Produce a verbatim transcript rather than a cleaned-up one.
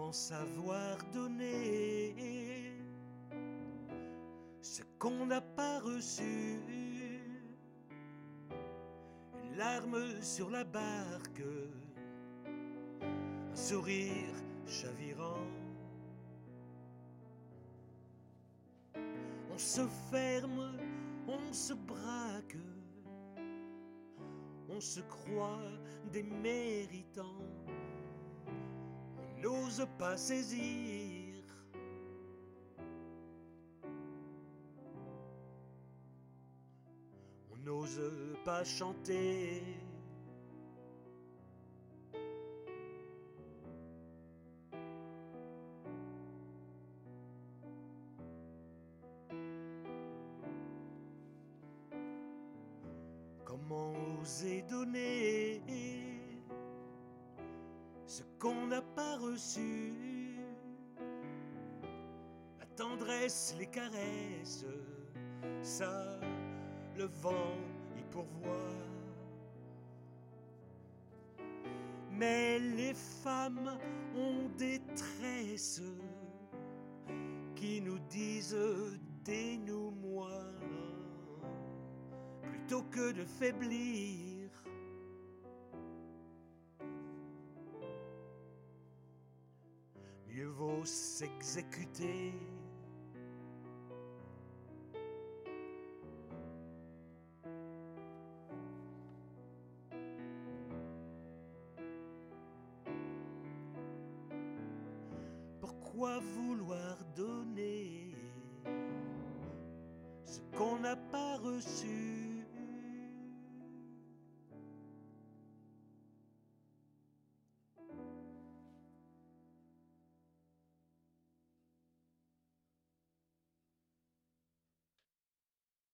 Comment savoir donner ce qu'on n'a pas reçu? Une larme sur la barque, un sourire chavirant. On se ferme, on se braque, on se croit des méritants. On n'ose pas saisir on n'ose pas chanter. Comment oser donner ce qu'on n'a pas reçu? La tendresse, les caresses, ça, le vent y pourvoit. Mais les femmes ont des tresses qui nous disent dénoue-moi, plutôt que de faiblir. Mieux vaut s'exécuter. Pourquoi vouloir donner ce qu'on n'a pas reçu?